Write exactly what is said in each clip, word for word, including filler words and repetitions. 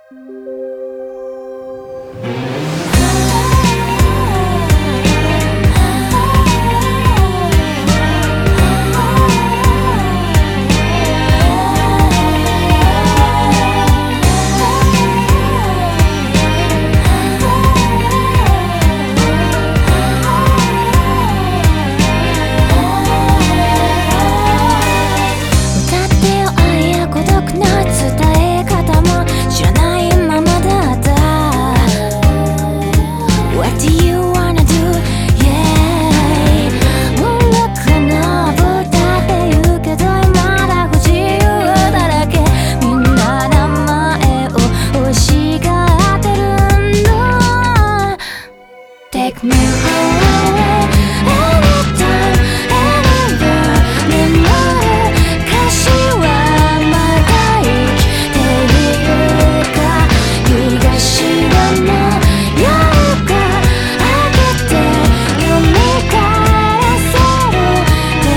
Take me away anytime, anywhere 眠る歌詞はまだ生きているか東でも夜が明けて蘇らせる手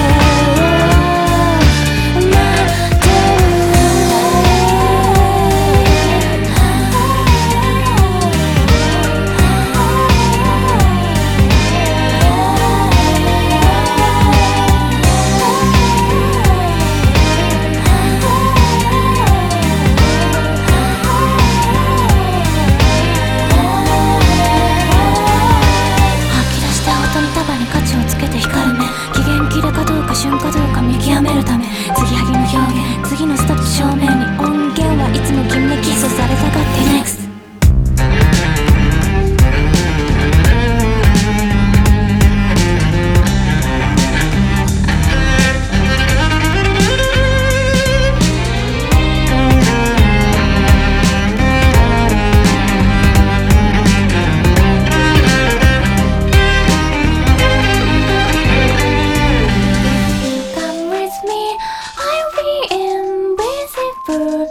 を待って瞬かどうか見極めるため継ぎはぎの表現次のストップ正面に音源はいつも君にキスされたがって NEXT Come with me, I'll be invisible.